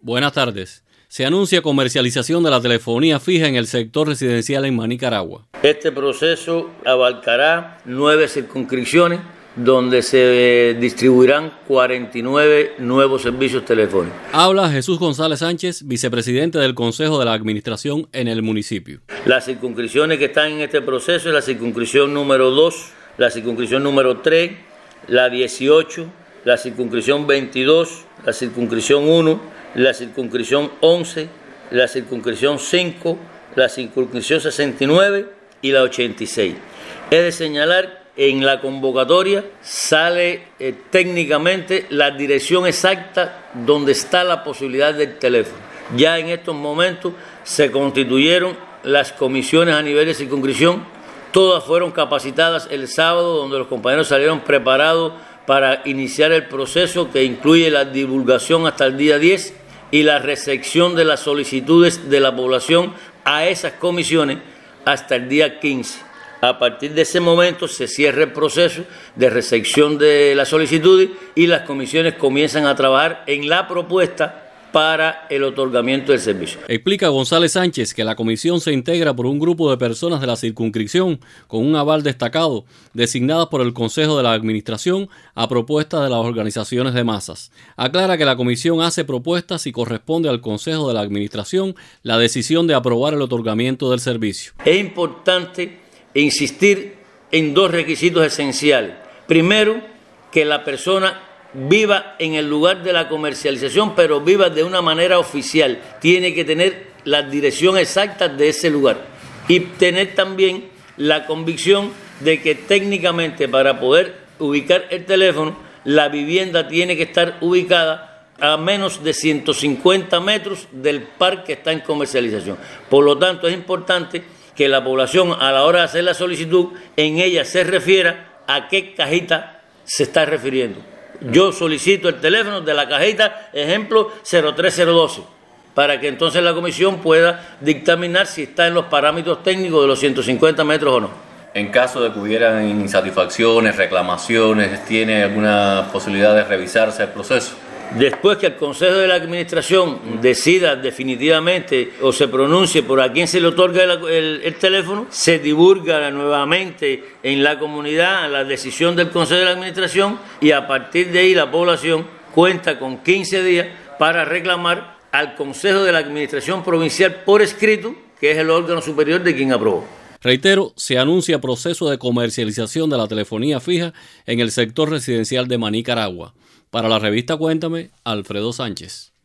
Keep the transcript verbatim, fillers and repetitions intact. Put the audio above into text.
Buenas tardes. Se anuncia comercialización de la telefonía fija en el sector residencial en Manicaragua. Este proceso abarcará nueve circunscripciones donde se distribuirán cuarenta y nueve nuevos servicios telefónicos. Habla Jesús González Sánchez, vicepresidente del Consejo de la Administración en el municipio. Las circunscripciones que están en este proceso es la circunscripción número dos, la circunscripción número tres, la dieciocho, la circunscripción veintidós, la circunscripción uno, la circunscripción once, la circunscripción cinco, la circunscripción sesenta y nueve y la ochenta y seis. Es de señalar, en la convocatoria sale eh, técnicamente la dirección exacta donde está la posibilidad del teléfono. Ya en estos momentos se constituyeron las comisiones a nivel de circunscripción, todas fueron capacitadas el sábado, donde los compañeros salieron preparados para iniciar el proceso que incluye la divulgación hasta el día diez y la recepción de las solicitudes de la población a esas comisiones hasta el día quince. A partir de ese momento se cierra el proceso de recepción de las solicitudes y las comisiones comienzan a trabajar en la propuesta para el otorgamiento del servicio. Explica González Sánchez que la comisión se integra por un grupo de personas de la circunscripción con un aval destacado, designadas por el Consejo de la Administración a propuesta de las organizaciones de masas. Aclara que la comisión hace propuestas y corresponde al Consejo de la Administración la decisión de aprobar el otorgamiento del servicio. Es importante insistir en dos requisitos esenciales. Primero, que la persona viva en el lugar de la comercialización, pero viva de una manera oficial. Tiene que tener la dirección exacta de ese lugar y tener también la convicción de que técnicamente para poder ubicar el teléfono, la vivienda tiene que estar ubicada a menos de ciento cincuenta metros del parque que está en comercialización. Por lo tanto, es importante que la población, a la hora de hacer la solicitud, en ella se refiera a qué cajita se está refiriendo. Yo solicito el teléfono de la cajita, ejemplo, cero tres cero uno dos, para que entonces la comisión pueda dictaminar si está en los parámetros técnicos de los ciento cincuenta metros o no. En caso de que hubieran insatisfacciones, reclamaciones, ¿tiene alguna posibilidad de revisarse el proceso? Después que el Consejo de la Administración decida definitivamente o se pronuncie por a quién se le otorga el, el, el teléfono, se divulga nuevamente en la comunidad la decisión del Consejo de la Administración y a partir de ahí la población cuenta con quince días para reclamar al Consejo de la Administración Provincial por escrito, que es el órgano superior de quien aprobó. Reitero, se anuncia proceso de comercialización de la telefonía fija en el sector residencial de Manicaragua. Para la revista Cuéntame, Alfredo Sánchez.